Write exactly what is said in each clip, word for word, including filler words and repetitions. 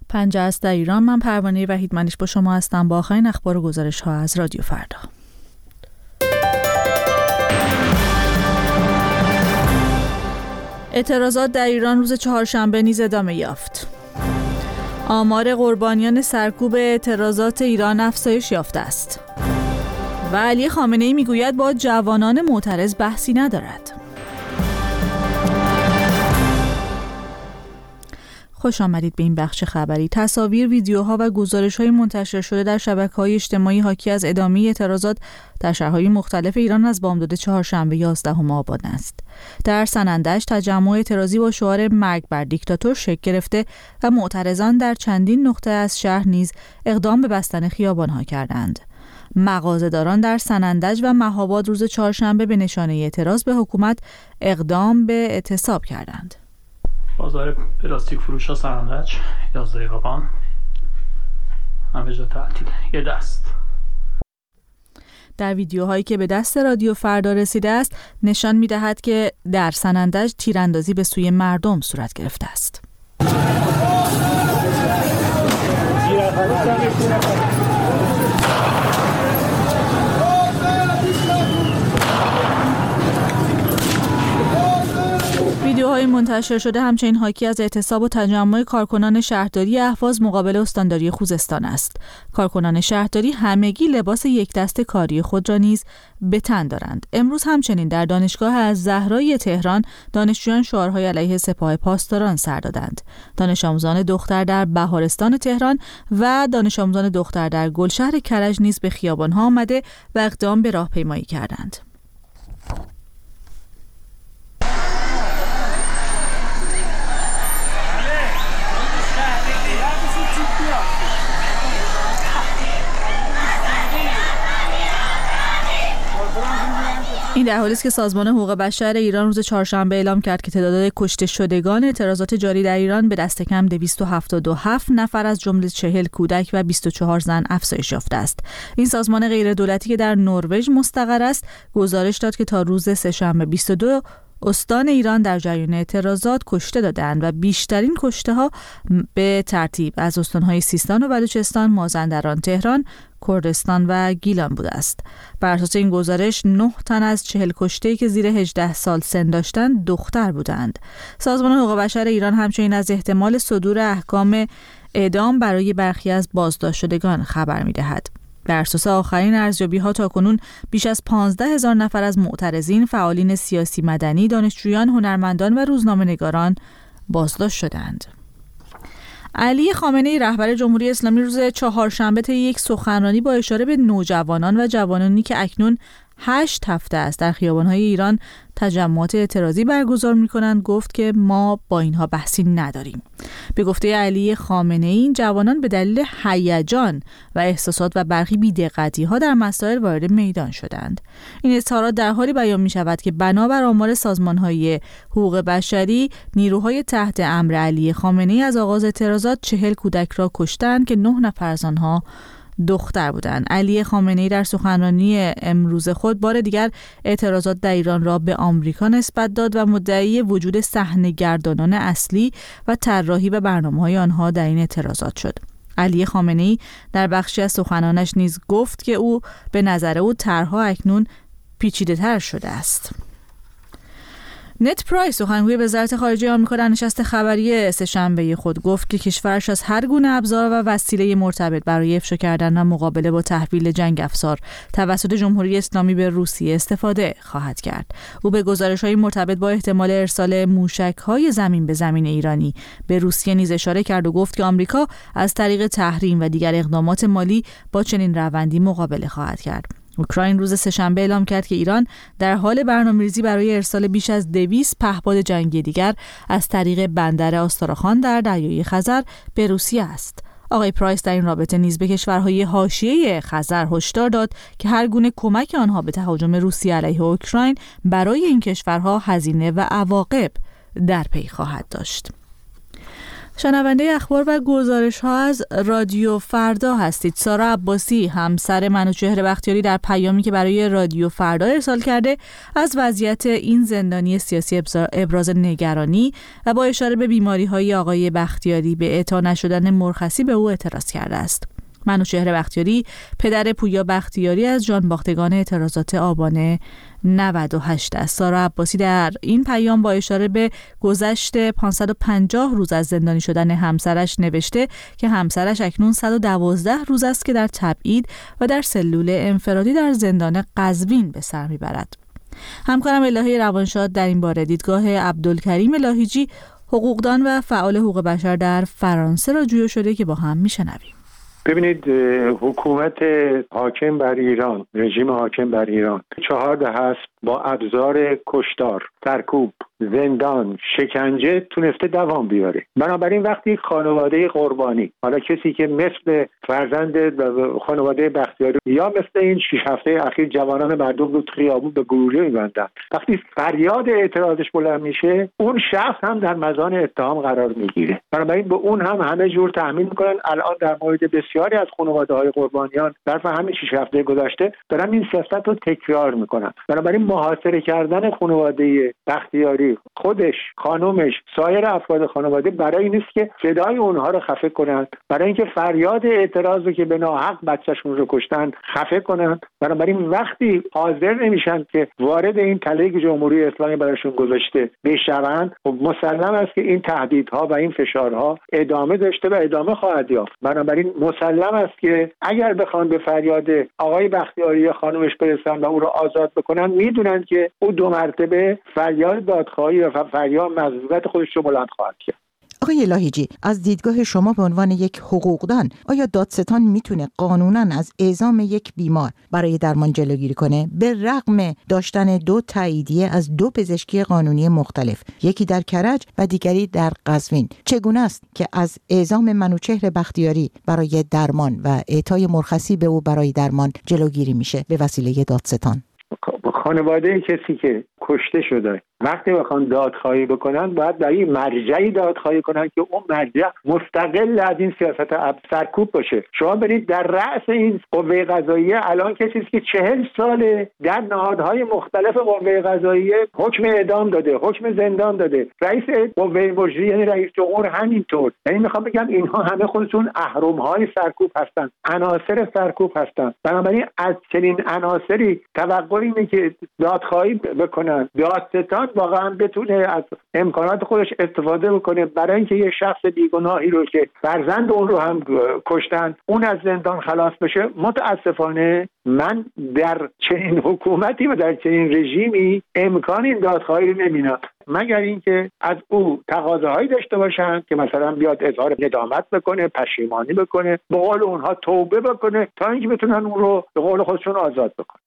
پنجه است در ایران. من پروانه وحیدمنیش با شما هستم با آخرین اخبار و گزارش ها از رادیو فردا. اعتراضات در ایران روز چهارشنبه نیز ادامه یافت. آمار قربانیان سرکوب اعتراضات ایران افزایش یافته است و علی خامنه‌ای میگوید با جوانان معترض بحثی ندارد. خوش آمدید به این بخش خبری. تصاویر، ویدیوها و گزارش‌های منتشر شده در شبکه‌های اجتماعی حاکی از ادامه اعتراضات در شهرهای مختلف ایران از بامداد چهارشنبه یازدهم آبان است. در سنندج تجمع اعتراضی با شعار مرگ بر دیکتاتور شکل گرفته و معترضان در چندین نقطه از شهر نیز اقدام به بستن خیابان‌ها کردند. مغازه‌داران در سنندج و مهاباد روز چهارشنبه به نشانه اعتراض به حکومت اقدام به اعتصاب کردند. بازار پلاستیک فروش ها سنندج یازده آبان همه جا تعطیل. یه دست در ویدیوهایی که به دست رادیو فردا رسیده است نشان می‌دهد که در سنندج تیراندازی به سوی مردم صورت گرفته است. ویدیوهای منتشر شده همچنین حاکی از اعتصاب و تجمع کارکنان شهرداری اهواز مقابل استانداری خوزستان است. کارکنان شهرداری همگی لباس یک دست کاری خود را نیز به تن دارند. امروز همچنین در دانشگاه الزهرای تهران دانشجویان شعارهای علیه سپاه پاسداران سر دادند. دانش آموزان دختر در بهارستان تهران و دانش آموزان دختر در گلشهر کرج نیز به خیابان‌ها آمده و اقدام به راهپیمایی کردند. این در حالی است که سازمان حقوق بشر ایران روز چهارشنبه اعلام کرد که تعداد کشته شدگان اعتراضات جاری در ایران به دست کم دویست و هفتاد و هفت نفر از جمله چهل کودک و بیست و چهار زن افزایش یافته است. این سازمان غیردولتی که در نروژ مستقر است گزارش داد که تا روز سه‌شنبه بیست و دو استان ایران در جریان اعتراضات کشته دادند و بیشترین کشته ها به ترتیب از استانهای سیستان و بلوچستان، مازندران، تهران، کردستان و گیلان بوده است. بر اساس این گزارش نه تن از چهل کشته‌ای که زیر هجده سال سن داشتند دختر بودند. سازمان حقوق بشر ایران همچنین از احتمال صدور احکام اعدام برای برخی از بازداشت شدگان خبر می‌دهد. بر اساس آخرین ارزیابی‌ها تاکنون بیش از پانزده هزار نفر از معترضین، فعالین سیاسی مدنی، دانشجویان، هنرمندان و روزنامه‌نگاران بازداشت شدند. علی خامنه‌ای رهبر جمهوری اسلامی روز چهارشنبه طی یک سخنرانی با اشاره به نوجوانان و جوانانی که اکنون هشت هفته است در خیابان‌های ایران تجمعات اعتراضی برگزار می‌کنند گفت که ما با اینها بحثی نداریم. به گفته علی خامنه‌ای این جوانان به دلیل هیجان و احساسات و برخی بی‌دقتی‌ها در مسائل وارد میدان شدند. این اظهارات در حالی بیان می‌شود که بنابر آمار سازمان‌های حقوق بشری نیروهای تحت امر علی خامنه‌ای از آغاز اعتراضات چهل کودک را کشتند که نه نفر از آنها دختر بودند. علی خامنه‌ای در سخنرانی امروز خود بار دیگر اعتراضات در ایران را به آمریکا نسبت داد و مدعی وجود صحنه‌گردانان اصلی و طراحی و برنامه‌های آنها در این اعتراضات شد. علی خامنه‌ای در بخشی از سخنانش نیز گفت که او به نظر او طرح‌ها اکنون پیچیده‌تر شده است. نت پرایس سخنگوی وزارت خارجه آمریکا در نشست خبری سه‌شنبه خود گفت که کشورش از هر گونه ابزار و وسیله مرتبط برای افشا کردن و مقابله با تحویل جنگ افزار توسط جمهوری اسلامی به روسیه استفاده خواهد کرد. او به گزارش‌های مرتبط با احتمال ارسال موشک‌های زمین به زمین ایرانی به روسیه نیز اشاره کرد و گفت که آمریکا از طریق تحریم و دیگر اقدامات مالی با چنین روندی مقابله خواهد کرد. اوکراین روز سه‌شنبه اعلام کرد که ایران در حال برنامه‌ریزی برای ارسال بیش از دویست پهپاد جنگی دیگر از طریق بندر آستاراخان در دریای خزر به روسیه است. آقای پرایس در این رابطه نیز به کشورهای حاشیه خزر هشدار داد که هر گونه کمک آنها به تهاجم روسیه علیه اوکراین برای این کشورها هزینه و عواقب در پی خواهد داشت. شنونده اخبار و گزارش ها از رادیو فردا هستید. سارا عباسی همسر منوچهر بختیاری در پیامی که برای رادیو فردا ارسال کرده از وضعیت این زندانی سیاسی ابراز نگرانی و با اشاره به بیماری های آقای بختیاری به اعطا نشدن مرخصی به او اعتراض کرده است. منوچهر بختیاری پدر پویا بختیاری از جانباختگان اعتراضات آبان نود و هشت است. سارا عباسی در این پیام با اشاره به گذشت پانصد و پنجاه روز از زندانی شدن همسرش نوشته که همسرش اکنون صد و دوازده روز است که در تبعید و در سلول انفرادی در زندان قزوین به سر میبرد. همکارم الهی روانشاد در این باره دیدگاه عبدالکریم لاهیجی، حقوقدان و فعال حقوق بشر در فرانسه را جویا شده که با هم میشنویم. ببینید، حکومت حاکم بر ایران، رژیم حاکم بر ایران چهار دهه است با ابزار کشتار، سرکوب، زندان، شکنجه تونسته دوام بیاره. بنابراین وقتی خانواده قربانی، حالا کسی که مثل فرزند خانواده بختیاری یا مثل این شش هفته اخیر جوانان مردم رو خیابون به گلوله می‌بندن، وقتی فریاد اعتراضش بلند میشه، اون شخص هم در مزان اتهام قرار میگیره. بنابراین به اون هم همه جور تحمیل میکنن. الان در مورد بسیاری از خانواده‌های قربانیان در همین شش هفته گذشته دارن این سیاست رو تکرار میکنن. بنابراین محاصره کردن خانواده بختیاری، خودش، خانومش، سایر افراد خانواده برای این نیست که صدای اونها رو خفه کنند، برای اینکه فریاد اعتراض رو که به ناحق بچه‌شون رو کشتن خفه کنند. بنابراین وقتی حاضر نمیشن که وارد این تله که جمهوری اسلامی براشون گذاشته بشوند، خب مسلم است که این تهدیدها و این فشارها ادامه داشته و ادامه خواهد یافت. بنابراین مسلم است که اگر بخوان به فریاد آقای بختیاری یا خانومش برسن و او رو آزاد بکنن، میدونن که او دو مرتبه فریاد دادخواهی و فریاد معذرت خودش رو بلند خواهد کرد. آقای لاهیجی، از دیدگاه شما به عنوان یک حقوقدان، آیا دادستان میتونه قانونا از اعزام یک بیمار برای درمان جلوگیری کنه به رغم داشتن دو تاییدیه از دو پزشکی قانونی مختلف، یکی در کرج و دیگری در قزوین؟ چگونه است که از اعزام منوچهر بختیاری برای درمان و اعطای مرخصی به او برای درمان جلوگیری میشه به وسیله دادستان؟ خانواده کسی که کشته شده وقتی بخوان دادخواهی بکنن، باید در این مرجعی دادخواهی کنن که اون مرجع مستقل از این سیاست سرکوب باشه. شما برید در رأس این قوه قضاییه الان کسی است که چهل ساله در نهادهای مختلف قوه قضاییه حکم اعدام داده، حکم زندان داده، رئیس قوه مجریه یعنی رئیس جمهور همینطور. یعنی میخوام بگم اینها همه خودشون اهرم‌های سرکوب هستن، عناصر سرکوب هستن. بنابراین از چنین عناصری توقع اینه که دادخواهی بکنن، دادستان واقعا بتونه از امکانات خودش استفاده بکنه برای اینکه یه شخص بیگناهی رو که فرزند اون رو هم کشتن، اون از زندان خلاص بشه. متاسفانه من در چنین حکومتی و در چنین رژیمی امکان این دادخواهی رو نمی‌بینم، مگر اینکه از او تقاضاهایی داشته باشن که مثلا بیاد اظهار ندامت بکنه، پشیمانی بکنه، به قول اونها توبه بکنه تا اینکه بتونن اون رو به قول خودشون آزاد بکنن.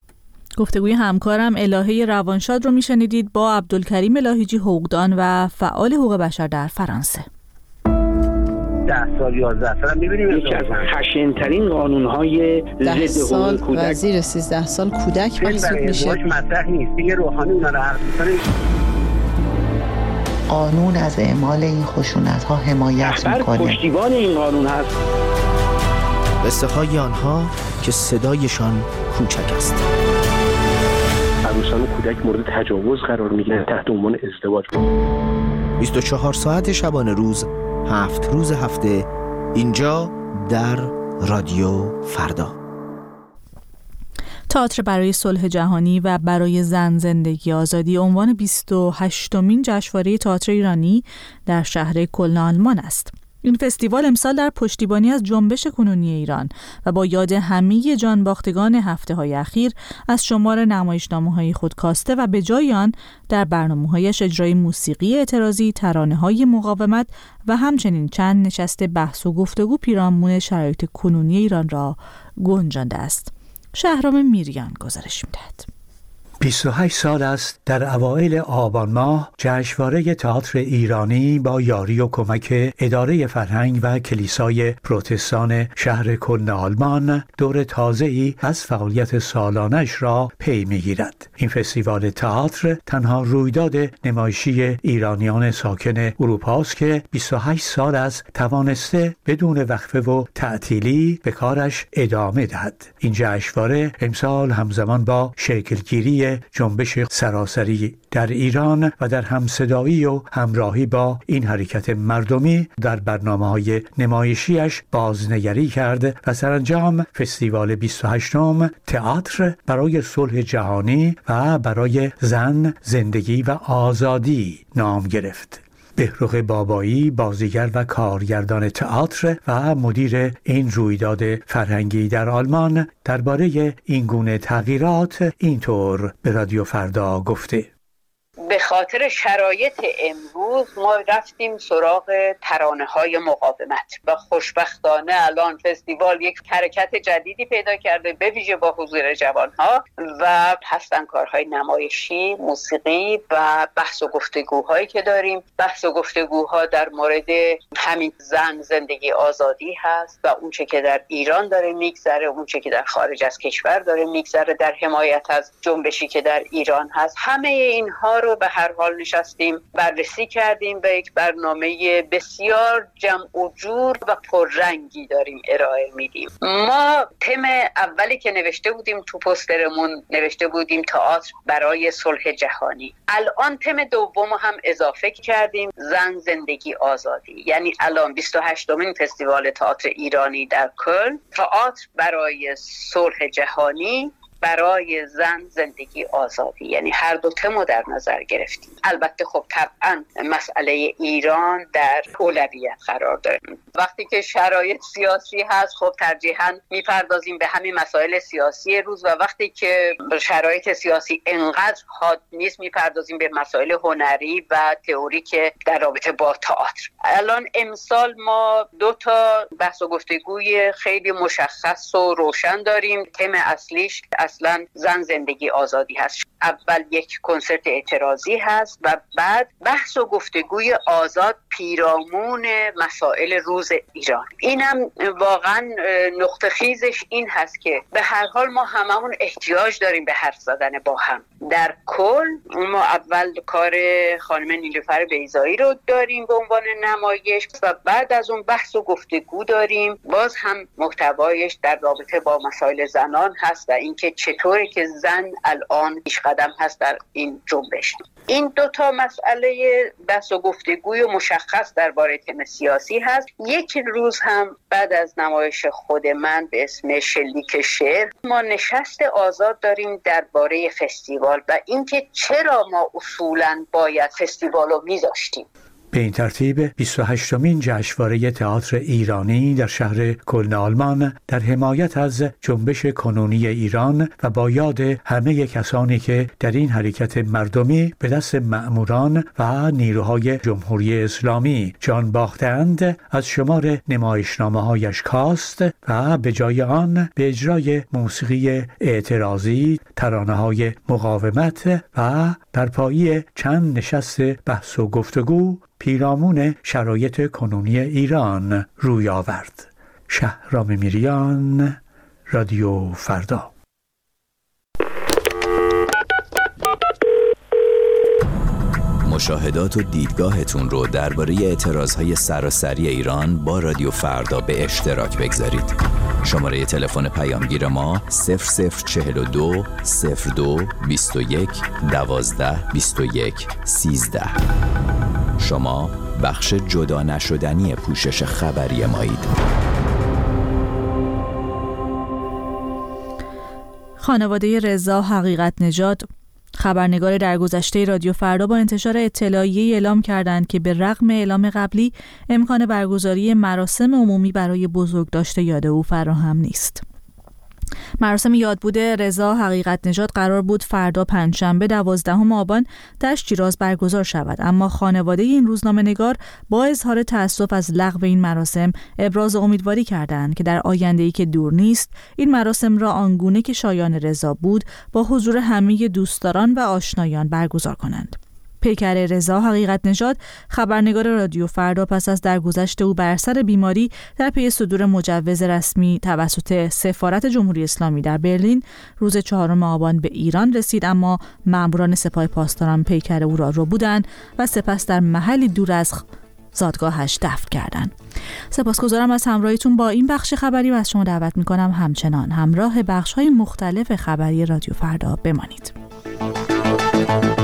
گفتگوی همکارم الهی روانشاد رو میشنیدید با عبدالکریم لاهیجی، حقوقدان و فعال حقوق بشر در فرانسه. ده سال یازده سال می‌بینیم یکی از خشن‌ترین قانون‌های ضد حقوق کودک و زیر سیزده سال کودک محسوب میشه. مطرح نیست دیگه. روحانی اونا رو حرف می‌زنه. قانون از اعمال این خشونت‌ها حمایت می‌کنه. پشتیبان این قانون هست. قصه های آنها که صدایشان کوچک است. عروسان و کودک مورد تجاوز قرار میگیرن تحت عنوان ازدواج. بیست و چهار ساعت شبانه روز، هفت روز هفته، اینجا در رادیو فردا. تئاتر برای صلح جهانی و برای زن زندگی آزادی عنوان بیست و هشتمین جشنواره تئاتر ایرانی در شهر کلن آلمان است. این فستیوال امسال در پشتیبانی از جنبش کنونی ایران و با یاد همه جانباختگان هفته‌های اخیر از شمار نمایشنامه‌های خود کاسته و به جای آن در برنامه‌هایش اجرای موسیقی اعتراضی، ترانه‌های مقاومت و همچنین چند نشست بحث و گفتگو پیرامون شرایط کنونی ایران را گنجانده است. شهرام میریان گزارش می‌دهد. بیست و هشت سال است در اوایل آبان ماه جشنواره تئاتر ایرانی با یاری و کمک اداره فرهنگ و کلیسای پروتستان شهر کلن آلمان دور تازه‌ای از فعالیت سالانش را پی می‌گیرد. این فستیوال تئاتر تنها رویداد نمایشی ایرانیان ساکن اروپا است که بیست و هشت سال است توانسته بدون وقفه و تعطیلی به کارش ادامه دهد. این جشنواره امسال همزمان با شکلگیری جنبش سراسری در ایران و در همصدایی و همراهی با این حرکت مردمی در برنامه‌های نمایشیش بازنگری کرد و سرانجام فستیوال بیست و هشتم تئاتر برای صلح جهانی و برای زن، زندگی و آزادی نام گرفت. بهروق بابایی، بازیگر و کارگردان تئاتر و مدیر این رویداد فرهنگی در آلمان، درباره این گونه تغییرات اینطور به رادیو فردا گفته: به خاطر شرایط امروز ما رفتیم سراغ ترانه‌های مقاومت و خوشبختانه الان فستیوال یک حرکت جدیدی پیدا کرده به ویژه با حضور جوان‌ها و هستن کارهای نمایشی، موسیقی و بحث و گفتگوهایی که داریم. بحث و گفتگوها در مورد همین زن، زندگی، آزادی هست و اون چه که در ایران داره میگذره، اون چه که در خارج از کشور داره میگذره در حمایت از جنبشی که در ایران هست. همه اینها رو به هر حال نشستیم بررسی کردیم و یک برنامه بسیار جمع و جور و پررنگی داریم ارائه میدیم. ما تم اولی که نوشته بودیم تو پوسترمون نوشته بودیم تئاتر برای صلح جهانی. الان تم دوم هم اضافه کردیم زن، زندگی، آزادی. یعنی الان بیست و هشتمین فستیوال تئاتر ایرانی در کلن، تئاتر برای صلح جهانی برای زن، زندگی، آزادی. یعنی هر دو تمو در نظر گرفتیم. البته خب طبعا مسئله ایران در اولویت قرار داره. وقتی که شرایط سیاسی هست خب ترجیحاً میپردازیم به همین مسائل سیاسی روز و وقتی که شرایط سیاسی انقدر حاد نیست میپردازیم به مسائل هنری و تئوریک در رابطه با تئاتر. الان امسال ما دو تا بحث و گفتگوی خیلی مشخص و روشن داریم. تم اصلیش اصلا زن، زندگی، آزادی هست. اول یک کنسرت اعتراضی هست و بعد بحث و گفتگوی آزاد پیرامون مسائل روز ایران. اینم واقعا نقطه خیزش این هست که به هر حال ما هممون احتیاج داریم به حرف زدن با هم. در کل ما اول کار خانم نیلوفر بیضایی رو داریم به عنوان نمایش و بعد از اون بحث و گفتگو داریم. باز هم محتوایش در رابطه با مسائل زنان هست و اینکه چطوری که زن الان پیش قدم هست در این جنبش. این دو تا مسئله بحث و گفتگوی مشخص درباره تم سیاسی هست. یک روز هم بعد از نمایش خود من به اسم شلیک شعر ما نشست آزاد داریم درباره فستیوال و اینکه چرا ما اصولاً باید فستیوال رو میذاشتیم. به این ترتیب بیست و هشتمین جشنواره تئاتر ایرانی در شهر کلن آلمان در حمایت از جنبش کنونی ایران و با یاد همه کسانی که در این حرکت مردمی به دست مأموران و نیروهای جمهوری اسلامی جان باختند از شمار نمایشنامه‌هایش کاست و به جای آن به اجرای موسیقی اعتراضی، ترانه‌های مقاومت و برپایی چند نشست بحث و گفتگو پیرامون شرایط کنونی ایران روی آورد. شهرام میریان، رادیو فردا. مشاهدات و دیدگاهتون رو درباره اعتراضهای سراسری ایران با رادیو فردا به اشتراک بگذارید. شماره تلفن پیامگیر ما صفر صفر چهل و دو صفر دو بیست و یک دوازده بیست و یک سیزده. شما بخش جدا نشدنی پوشش خبری مایید. خانواده رضا حقیقت نژاد، خبرنگار درگذشته رادیو فردا، با انتشار اطلاعیه‌ای اعلام کردند که به رغم اعلام قبلی امکان برگزاری مراسم عمومی برای بزرگداشت یاد او فراهم نیست. مراسم یادبود رضا حقیقت نژاد قرار بود فردا پنجشنبه دوازدهم آبان در شیراز برگزار شود، اما خانواده این روزنامه‌نگار با اظهار تأسف از لغو این مراسم ابراز امیدواری کردند که در آینده‌ای که دور نیست این مراسم را آنگونه که شایان رضا بود با حضور همه دوستداران و آشنایان برگزار کنند. پیکر رضا حقیقت نژاد خبرنگار رادیو فردا پس از درگذشت او بر اثر بیماری در پی صدور مجوز رسمی توسط سفارت جمهوری اسلامی در برلین روز چهارم آبان به ایران رسید، اما ماموران سپاه پاسداران پیکر او را ربودند و سپس در محلی دور از زادگاهش دفن کردند. سپاسگزارم از همراهیتون با این بخش خبری و از شما دعوت می‌کنم همچنان همراه بخش‌های مختلف خبری رادیو فردا بمانید.